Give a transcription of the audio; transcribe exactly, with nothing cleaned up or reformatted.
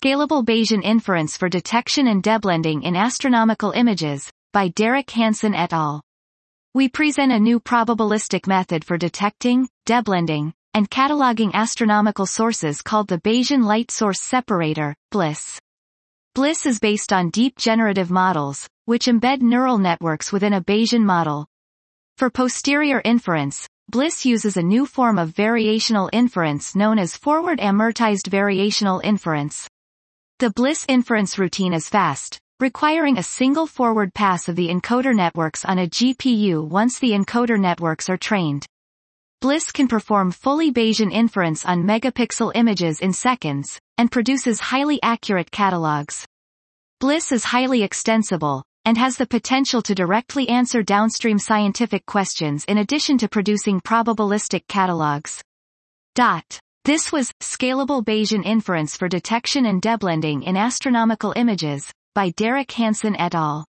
Scalable Bayesian Inference for Detection and Deblending in Astronomical Images, by Derek Hansen et al. We present a new probabilistic method for detecting, deblending, and cataloging astronomical sources called the Bayesian Light Source Separator, BLISS. BLISS is based on deep generative models, which embed neural networks within a Bayesian model. For posterior inference, BLISS uses a new form of variational inference known as forward amortized variational inference. The BLISS inference routine is fast, requiring a single forward pass of the encoder networks on a G P U once the encoder networks are trained. BLISS can perform fully Bayesian inference on megapixel images in seconds, and produces highly accurate catalogs. BLISS is highly extensible, and has the potential to directly answer downstream scientific questions in addition to producing probabilistic catalogs. Dot. This was Scalable Bayesian Inference for Detection and Deblending in Astronomical Images, by Derek Hansen et al.